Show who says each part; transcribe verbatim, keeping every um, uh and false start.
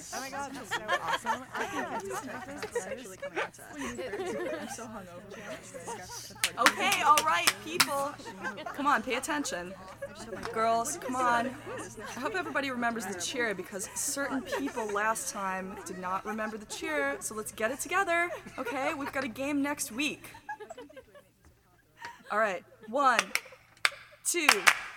Speaker 1: Oh my god, that's so awesome. I think it's actually coming out to us. I'm so hungover.
Speaker 2: Okay, all right, people. Come on, pay attention. Girls, come on. I hope everybody remembers the cheer because certain people last time did not remember the cheer, so let's get it together. Okay, we've got a game next week. All right, one, two,